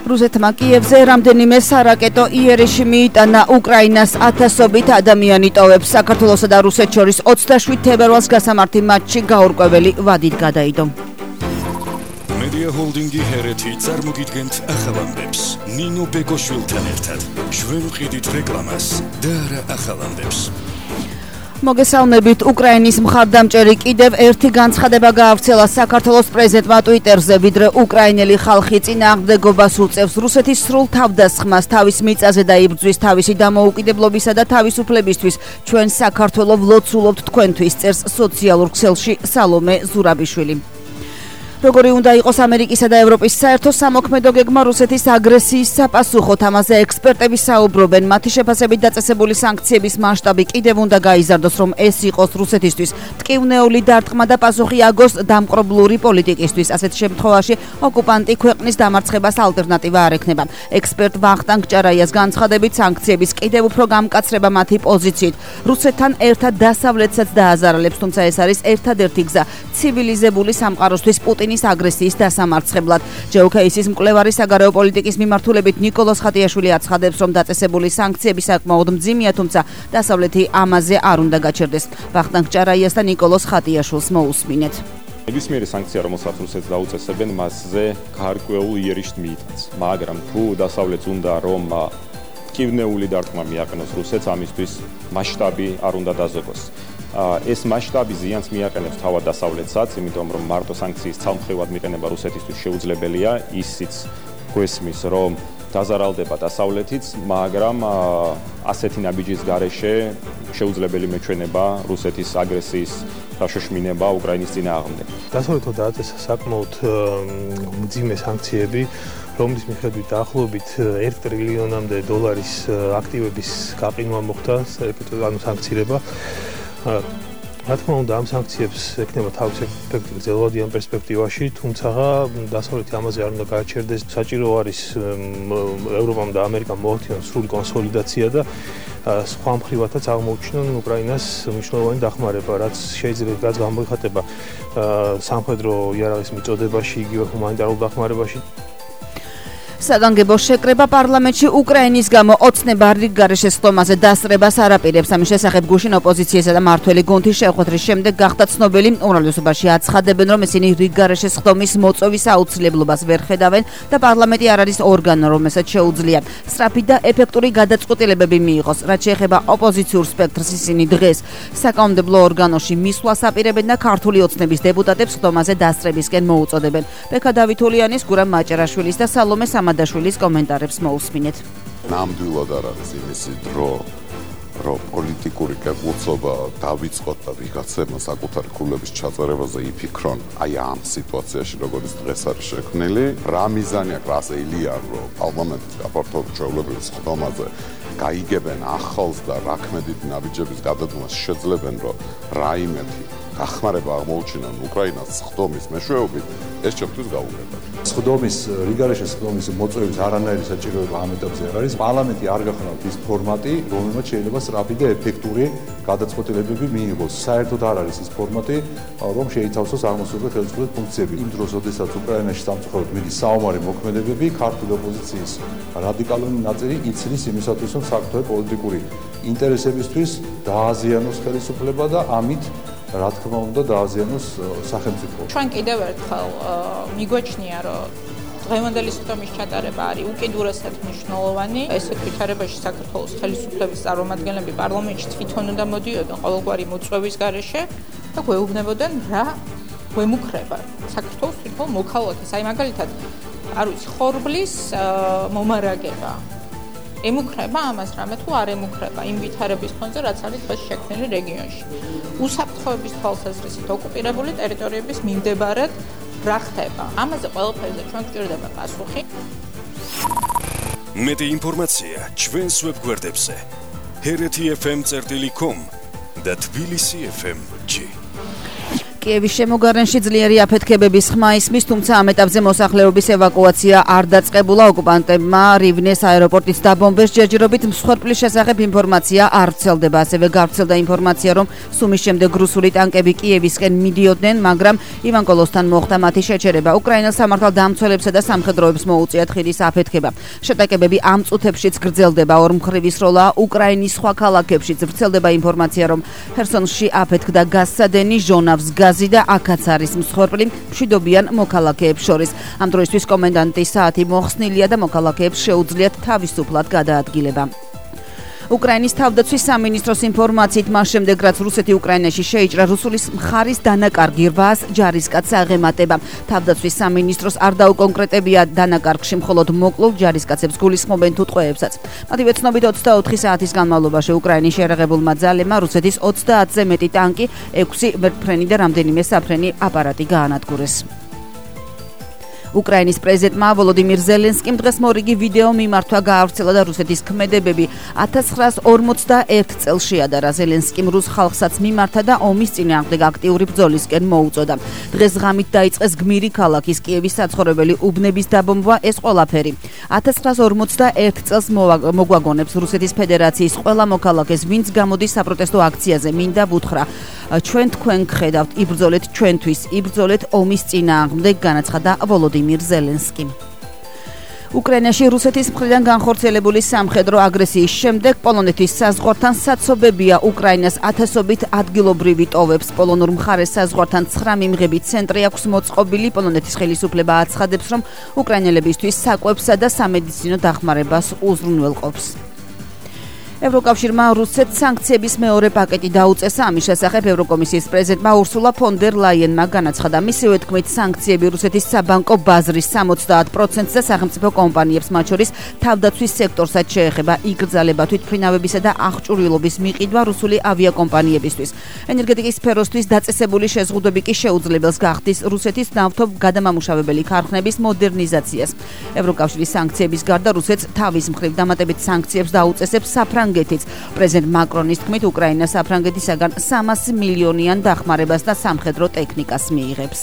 რუსეთმა კიევზე რამდენიმე სარაკეტო იერიში მიიტანა უკრაინას ათასობით ადამიანი ტოვებს. საქართველოსა და რუსეთს შორის 27 თებერვალს გასამართი მატჩი გაურკვეველი ვადით გადაიდო. Media Holdingi ჰერეთი წარმოგიდგენთ ახალ ამბებს. ნინო ბეგოშვილთან ერთად ჩვენ ვყიდით რეკლამას და არა ახალ ამბებს. მოგესალმებით, უკრაინის მხარდამჭერი კიდევ ერთი განცხადება გაავრცელა საქართველოს პრეზიდენტმა ტვიტერზე, ვიდრე უკრაინელი ხალხი წინააღმდეგობას უწევს რუსეთის სრულ თავდასხმას, თავის მიწაზე დაიბრძვის თავისი დამოუკიდებლობისა და თავისუფლებისთვის. ჩვენ საქართველოს ვლოცულობთ თქვენთვის, წერს სოციალურ ქსელში სალომე ზურაბიშვილი. როგორი უნდა იყოს ამერიკისა და ევროპის საერთო სამოქმედო გეგმა რუსეთის აგრესიის საპასუხოდ, ამაზე ექსპერტები საუბრობენ. მათი შეფასებით დაწესებული სანქციების მასშტაბი კიდევ უნდა გაიზარდოს, რომ ეს იყოს რუსეთისთვის ტკივნეული დარტყმა და პასუხი აგოს დამყრობლური პოლიტიკისთვის. ასეთ შემთხვევაში ოკუპანტი ქვეყნის დამარცხებას ალტერნატივა არ ექნება. ექსპერტ ვახტანგ ჭარაიას განცხადებით, სანქციების კიდევ უფრო გამკაცრება მათი პოზიციით რუსეთთან ერთად დასავლეთსაც დააზარალებს, თუმცა ეს არის ერთადერთი გზა ცივილიზებული სამყაროსთვის პუტინის აგრესიის დასამარცხებლად. ჯეოქეისის მკვლევარი საგარეო პოლიტიკის მიმართულებით ნიკოლოზ ხატიაშვილი აცხადებს, რომ დაწესებული სანქციები საკმაოდ მძიმეა, თუმცა დასავლეთი ამაზე არ უნდა გაჩერდეს. ვახტანგ ჭარაიას და ნიკოლოზ ხატიაშვილს მოусმინეთ. ნებისმიერი სანქცია, რომელსაც რუსეთს დაუწესებენ, მასზე გარკვეულ იერიშს მიიტანს. მაგრამ თუ დასავლეთს უნდა რომ ტკივნეული დარტყმა მიაყენოს რუსეთს, ამისთვის მასშტაბი არ უნდა დაზოგოს. ეს მასშტაბი ზიანს მიაყენებს თავად დასავლეთსაც, იმიტომ რომ მარტო სანქციის ცალმხრივად მიყენება რუსეთისთვის შეუძლებელია, ისიც გვესმის, რომ დაზარალდება დასავლეთიც, მაგრამ ასეთი ნაბიჯის გარეშე შეუძლებელი მეჩვენება რუსეთის აგრესიის დაშოშმინება უკრაინის წინააღმდეგ. დასავლეთმა დააწესა საკმაოდ მძიმე სანქციები, რომლის მიხედვით დაახლოებით 1 ტრილიონამდე დოლარის აქტივების გაყინვა მოხდა, ანუ სანქცირება. რა თქმა უნდა, ამ სანქციებს ექნება თავისი ეფექტი გრძელვადიან პერსპექტივაში, თუმცა დასავლეთი ამაზე არ უნდა გააჩერდეს. საჭირო არის ევროპამ და ამერიკამ მოახდინონ სრული კონსოლიდაცია და სხვა მხრივათაც აღმოუჩინონ უკრაინას მნიშვნელოვანი დახმარება, რაც შეიძლება გამოიხატება სამხედრო იარაღის მიწოდებაში, იგივე ჰუმანიტარულ დახმარებაში. საგანგებო შეკრება პარლამენტში უკრაინის გამო ოცნება რიგგარეშე სხდომაზე დასწრებას არ აპირებს. ამის შესახებ გუშინ ოპოზიციისა და მართველი გუნდის შეხვედრის შემდეგ გახდა ცნობილი. უმრავლესობაში აცხადებენ, რომ ისინი რიგგარეშე სხდომის მოწვევის აუცილებლობას ვერ ხედავენ და პარლამენტი არ არის ორგანო, რომელსაც შეუძლია სწრაფი და ეფექტური გადაწყვეტილებები მიიღოს. რაც შეეხება ოპოზიციურ სპექტრს, ისინი დღეს საკანონმდებლო ორგანოში მისვლას აპირებენ და ქართული ოცნების დეპუტატებს სხდომაზე დასწრებისკენ მოუწოდებენ. ბექა დავითულიანის, გურამ მაჭარაშვილის და სალომე სამადაშვილის კომენტარებს მოусმინეთ. ნამდვილად არ არის იმისი დრო, რომ პოლიტიკური კეთილწობა დავიწყოთ და ვიღაცებმა საკუთარი ქულების ჩაწერებაზე იფიქრონ, აი ამ სიტუაციაში როგორც დღეს არის შექმნილი, რა მიზანი აქვს, რა შეიძლება რომ პარლამენტის გაფართოების ჩვეულებრივ სხდომაზე გაიგებენ ახალს და რა ქმედით ნაბიჯების გადადგმას შეძლებენ, რომ რაიმე დახმარება აღმოუჩინონ უკრაინას სხდომის მეშვეობით, ეს ჩემთვის გაუგებრია. სხდომის რიგგარეშე სხდომის მოწვევის არანაირი საჭიროება ამ ეტაპზე არ არის. პარლამენტი არ გახსნათ ის ფორმატი, რომელმაც შეიძლება სწრაფი და ეფექტური გადაწყვეტილებები მიიღოს. საერთოდ არ არის ის ფორმატი, რომ შეიცავსოს აღმოსავლეთ ხელისუფლების ფუნქციები. იმ დროს, როდესაც უკრაინაში სამწუხაროდ მიდის საომარი მოქმედებები, ქართული ოპოზიციის რადიკალური ნაწილი იცნის იმისათვის, რომ საქართველოს პოლიტიკური ინტერესებისთვის დააზიანოს ხელისუფლება და ამით რა თქმა უნდა დააზიანოს სახელმწიფო. ჩვენ კიდევ ერთხელ მიგვაჩნია, რომ დღევანდელი სხდომის ჩატარება არის უკიდურესად მნიშვნელოვანი. ესეთ ვითარებაში საქართველოს ხელისუფლების წარმომადგენლები პარლამენტში თვითონ უნდა მოდიოდნენ ყოველგვარი მოწვევის გარეშე და გვეუბნებოდნენ რა გვემუქრება საქართველოს თვითონ მოქალაქეს. აი მაგალითად, არ ვიცი, ხორბლის მომარაგება. ემუქრება ამას რამე თუ არ ემუქრება იმ ვითარების ფონზე, რაც არის დღეს შექმნილი რეგიონში. უსაფრთხოების თვალსაზრისით ოკუპირებული ტერიტორიების მიმდებარედ რა ხდება? ამაზე ყველაფერზე ჩვენ გვჭირდება პასუხი. მეტი ინფორმაცია ჩვენს ვებგვერდებზე hrt.fm.com და tbilisi.fm.g კიევის შემოგარენში ძლიერი აფეთქებების ხმა ისმის, თუმცა ამ ეტაპზე მოსახლეობის ევაკუაცია არ დაწყებულა. ოკუპანტებმა რივნეს აეროპორტის დაბომბეს ჯერჯერობით მსხვერპლის შესახებ ინფორმაცია არ ვრცელდება. ასევე გავრცელდა ინფორმაცია, რომ სუმის შემდეგ რუსული ტანკები კიევისკენ მიდიოდნენ, მაგრამ ივანკოლოსთან მოხდა მათი შეჩერება. უკრაინელ სამართალდამცველებსა და სამხედროებს მოუწიათ ხიდის აფეთქება. შეტაკებები ამ წუთებშიც გრძელდება. ორმხრივის როლაა უკრაინის სხვა ქალაქებშიც. ვრცელდება ინფორმაცია, რომ ხერსონში აფეთქდა გაზსადენი, ჟონავს გაზი და აქაც არის მსხვერპლი მშვიდობიან მოქალაქეებს შორის. ამ დროისთვის კომენდანტის საათი მოხსნილია და მოქალაქეებს შეუძლიათ თავისუფლად გადაადგილება. უკრაინის თავდაცვის სამინისტროს ინფორმაციით მას შემდეგ, რაც რუსეთი უკრაინაში შეიჭრა, რუსული მხარის დანაკარგი 800 ჯარისკაცს აღემატება. თავდაცვის სამინისტროს არ დაუკონკრეტებია დანაკარგში მხოლოდ მოკლულ ჯარისკაცებს გულისხმობენ თუ ტყვეებსაც. მათივე ცნობით 24 საათის განმავლობაში უკრაინის შეერაღებულმა ძალებმა რუსეთის 30-ზე მეტი ტანკი, 6 მერფრენი და რამდენიმე საფრენი აპარატი გაანადგურეს. უკრაინის პრეზიდენტმა ვოლოდიმირ ზელენსკიმ დღეს მორიგი ვიდეო მიმართვა გაავრცელა და რუსეთის ქმედებები 1941 წელს შეადარა. ზელენსკიმ რუს ხალხსაც მიმართა და ომის წინააღმდეგ აქტიური ბრძოლისკენ მოუწოდა. დღეს ღამით დაიწყეს გმირი ქალაქის კიევის საცხოვრებელი უბნების დაბომბვა. ეს ყველაფერი 1941 წელს მოგვაგონებს რუსეთის ფედერაციის ყველა მოქალაქეს, ვინც გამოდის საპროტესტო აქციაზე. მინდა ვუთხრა, ჩვენ თქვენ გხედავთ, იბრძოლეთ ჩვენთვის, იბრძოლეთ ომის წინააღმდეგ, განაცხადა ვოლოდიმირ ზელენსკიმ. უკრაინაში რუსეთის მხრიდან განხორციელებული სამხედრო აგრესიის შემდეგ პოლონეთის საზღვართან საცობებია უკრაინას ათასობით ადგილობრივი ტოვებს. პოლონურ მხარეს საზღვართან 9 მიმღები ცენტრი აქვს მოწყობილი. პოლონეთის ხელისუფლება აცხადებს, რომ უკრაინელებისთვის საკვებსა და სამედიცინო დახმარებას უზრუნველყოფს. ევროკავშირმა რუსეთს სანქციების მეორე პაკეტი დაუწესა. ამის შესახებ ევროკომისიის პრეზიდენტმა ურსულა ფონ დერ ლაიენმა განაცხადა. მისივე თქმით, სანქციები რუსეთის საბანკო ბაზრის 70%-ს და სახელმწიფო კომპანიებს, მათ შორის თავდაცვის სექტორსაც შეეხება. იკრძალება თვითმფრინავებისა და აღჭურვილობის მიყიდვა რუსული ავიაკომპანიებისთვის. ენერგეტიკის სფეროსთვის დაწესებული შეზღუდვები კი შეუძლებელს გახდის რუსეთის ნავთობგადამამუშავებელი ქარხნების მოდერნიზაციას. ევროკავშირის სანქციების გარდა რუსეთს თავის მხრივ დამატებით სანქციებს დაუწესებს საფრანგეთიც. პრეზიდენტ მაკრონის თქმით, უკრაინა საფრანგეთისაგან 300 მილიონიან დახმარებას და სამხედრო ტექნიკას მიიღებს.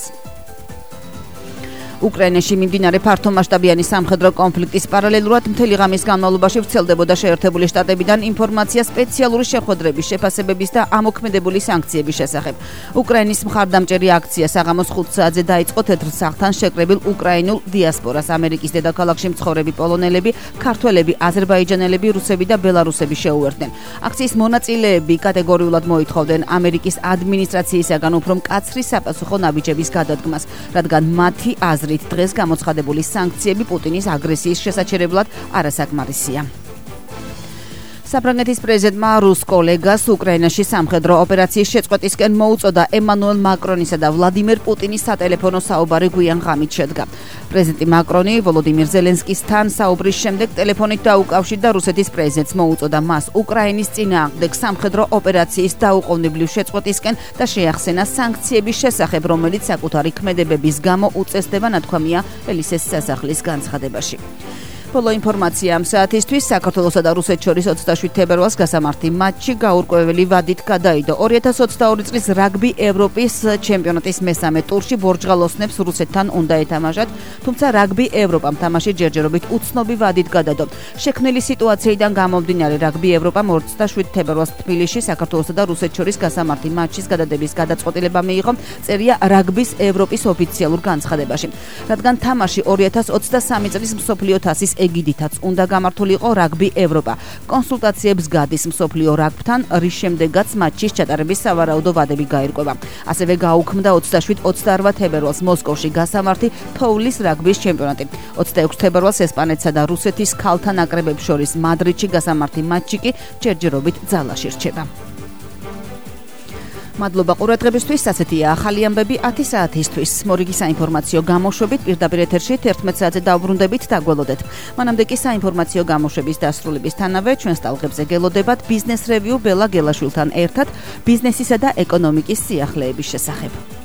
უკრაინაში მიმდინარე ფართომასშტაბიანი სამხედრო კონფლიქტის პარალელურად მთელი ღამის განმავლობაში ვრცელდებოდა შეერთებული შტატებიდან ინფორმაცია სპეციალური შეხვედრების, შეფასებების და ამოქმედებული სანქციების შესახებ. უკრაინის მხარდამჭერი აქცია საღამოს 5 საათზე დაიწყო თეთრ სახლთან შეკრებილ უკრაინულ დიასპორას. ამერიკის დედაქალაქში მცხოვრები პოლონელები, ქართველები, აზერბაიჯანელები, რუსები და ბელარუსები შეუერთდნენ. აქციის მონაწილეები კატეგორიულად მოითხოვდნენ ამერიკის ადმინისტრაციისაგან უფრო მკაცრი საპასუხო ნაბიჯების გადადგმას, რადგან მათი აზრით დღეს გამოცხადებული სანქციები პუტინის აგრესიის შესაჩერებლად არასაკმარისია. საფრანგეთის პრეზიდენტმა რუს კოლეგას უკრაინაში სამხედრო ოპერაციის შეწყვეტისკენ მოუწოდა. ემანუელ მაკრონისა და ვლადიმერ პუტინის სატელეფონო საუბარი გვიან ღამით შედგა. პრეზიდენტი მაკრონი ვოლოდიმირ ზელენსკისთან საუბრის შემდეგ ტელეფონით დაუკავშირდა რუსეთის პრეზიდენტს, მოუწოდა მას უკრაინის წინააღმდეგ სამხედრო ოპერაციის დაუყოვნებლივ შეწყვეტისკენ და შეახსენა სანქციების შესახებ, რომელიც საკუთარი ქმედებების გამო უწესდება, ნათქვამია ელისეს სასახლის განცხადებაში. ბოლო ინფორმაცია ამ საათისთვის. საქართველოსა და რუსეთს შორის 27 თებერვალს გასამართი მატჩი გაურკვეველი ვადით გადაიდო. 2022 წლის რაგბი ევროპის ჩემპიონატის მესამე ტურში ბორჯღალოსნებს რუსეთთან უნდა ეთამაშათ, თუმცა რაგბი ევროპამ თამაში ჯერჯერობით უცნობი ვადით გადადო. შექმნილი სიტუაციიდან გამომდინარე რაგბი ევროპამ 27 თებერვალს თბილისში საქართველოსა და რუსეთს შორის გასამართი მატჩის გადადების გადაწყვეტილება მიიღო, წერია რაგბის ევროპის ოფიციალურ განცხადებაში. რადგან თამაში 2023 წლის მსოფლიო თასის ეგიდითაც უნდა გამართულიყო რაგბი ევროპა. კონსულტაციებს გადის მსოფლიო რაგბთან, რის შემდეგაც მატჩის ჩატარების სავარაუდო ვადები გაირკვევა. ასევე გაუქმდა 27-28 თებერვალს მოსკოვში გასამართი თოვლის რაგბის ჩემპიონატი. 26 თებერვალს ესპანეთსა და რუსეთის ქალთა ნაკრებებს შორის მადრიდში გასამართი მატჩი კი ჯერჯერობით ძალაში რჩება. მადლობა ყურადღებისთვის. ასეთია ახალი ამბები 10 საათისთვის. მორიგი საინფორმაციო გამოშვებით პირდაპირ ეთერში 11 საათზე დავბრუნდებით, დაგველოდეთ. მანამდე კი საინფორმაციო გამოშვების დასრულებისთანავე ჩვენს ტალღებზე გელოდებათ ბიზნეს რევიუ ბელა გელაშვილთან ერთად ბიზნესისა და ეკონომიკის სიახლეების შესახებ.